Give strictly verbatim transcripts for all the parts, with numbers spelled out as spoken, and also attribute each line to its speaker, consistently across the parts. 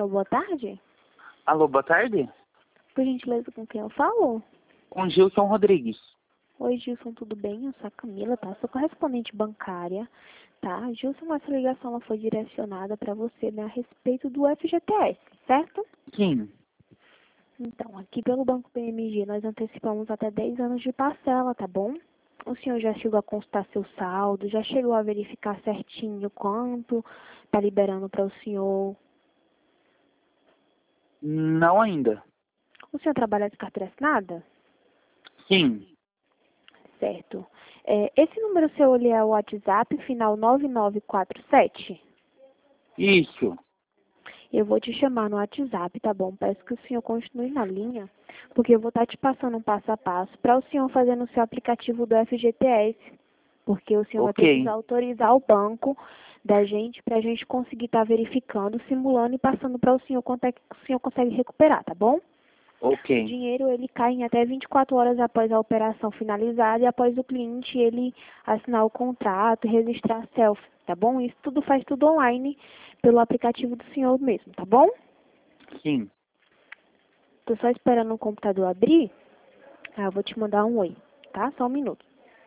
Speaker 1: Alô, boa tarde.
Speaker 2: Alô, boa tarde?
Speaker 1: Por gentileza, com quem eu falo?
Speaker 2: Com Gilson Rodrigues.
Speaker 1: Oi, Gilson, tudo bem? Eu sou a Camila, tá? Sou correspondente bancária, tá? Gilson, essa ligação ela foi direcionada para você, né, a respeito do F G T S, certo?
Speaker 2: Sim.
Speaker 1: Então, aqui pelo Banco P M G, nós antecipamos até dez anos de parcela, tá bom? O senhor já chegou a consultar seu saldo, já chegou a verificar certinho quanto tá liberando para o senhor?
Speaker 2: Não ainda.
Speaker 1: O senhor trabalha de carteira assinada?
Speaker 2: Sim.
Speaker 1: Certo. É, esse número seu ele é o WhatsApp, final nove nove quatro sete?
Speaker 2: Isso.
Speaker 1: Eu vou te chamar no WhatsApp, tá bom? Peço que o senhor continue na linha, porque eu vou estar te passando um passo a passo para o senhor fazer no seu aplicativo do F G T S, porque o senhor vai
Speaker 2: Ok.
Speaker 1: precisar autorizar o banco da gente para a gente conseguir estar verificando, simulando e passando para o senhor quanto é que o senhor consegue recuperar, tá bom? O
Speaker 2: Ok.
Speaker 1: dinheiro ele cai em até vinte e quatro horas após a operação finalizada e após o cliente ele assinar o contrato e registrar a selfie, tá bom? Isso tudo faz tudo online pelo aplicativo do senhor mesmo, tá bom?
Speaker 2: Sim.
Speaker 1: Tô só esperando o computador abrir. Ah, eu vou te mandar um oi, tá? Só um minuto.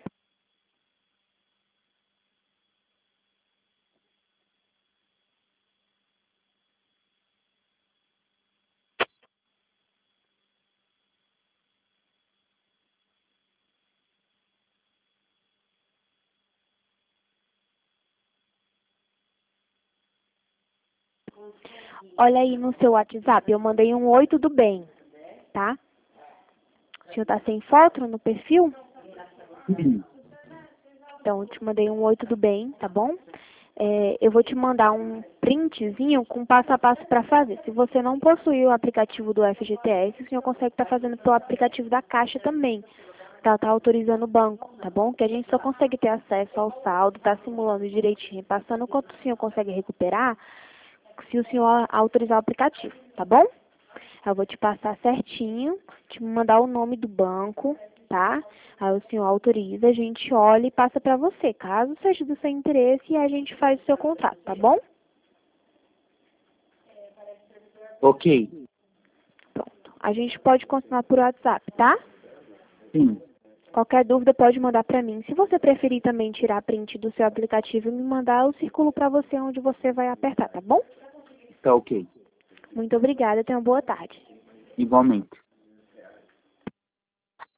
Speaker 1: Olha aí no seu WhatsApp, eu mandei um oi, tudo bem, tá? O senhor tá sem foto no perfil?
Speaker 2: Sim.
Speaker 1: Então, eu te mandei um oi, tudo bem, tá bom? É, eu vou te mandar um printzinho com passo a passo para fazer. Se você não possui o aplicativo do F G T S, o senhor consegue estar fazendo pelo aplicativo da Caixa também. Tá, tá autorizando o banco, tá bom? Que a gente só consegue ter acesso ao saldo, tá simulando direitinho, passando quanto o senhor consegue recuperar se o senhor autorizar o aplicativo, tá bom? Eu vou te passar certinho, te mandar o nome do banco, tá? Aí o senhor autoriza, a gente olha e passa para você. Caso seja do seu interesse, a gente faz o seu contrato, tá bom?
Speaker 2: Ok.
Speaker 1: Pronto. A gente pode continuar por WhatsApp, tá?
Speaker 2: Sim.
Speaker 1: Qualquer dúvida pode mandar para mim. Se você preferir também tirar print do seu aplicativo e me mandar, eu circulo para você onde você vai apertar, tá bom?
Speaker 2: Tá ok.
Speaker 1: Muito obrigada, tenha uma boa tarde.
Speaker 2: Igualmente.